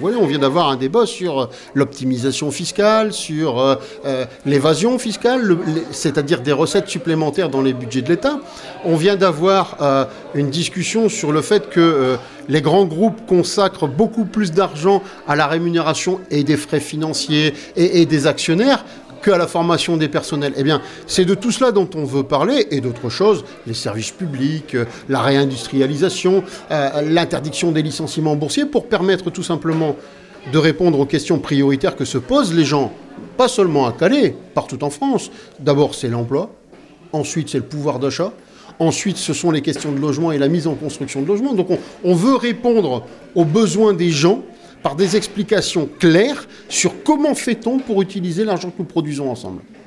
voyez, on vient d'avoir un débat sur l'optimisation fiscale, sur l'évasion fiscale, c'est-à-dire des recettes supplémentaires dans les budgets de l'État. On vient d'avoir une discussion sur le fait que les grands groupes consacrent beaucoup plus d'argent à la rémunération et des frais financiers et des actionnaires qu'à la formation des personnels. Eh bien, c'est de tout cela dont on veut parler, et d'autres choses, les services publics, la réindustrialisation, l'interdiction des licenciements boursiers, pour permettre tout simplement de répondre aux questions prioritaires que se posent les gens, pas seulement à Calais, partout en France. D'abord, c'est l'emploi, ensuite, c'est le pouvoir d'achat, ensuite, ce sont les questions de logement et la mise en construction de logements. Donc, on veut répondre aux besoins des gens par des explications claires sur comment fait-on pour utiliser l'argent que nous produisons ensemble.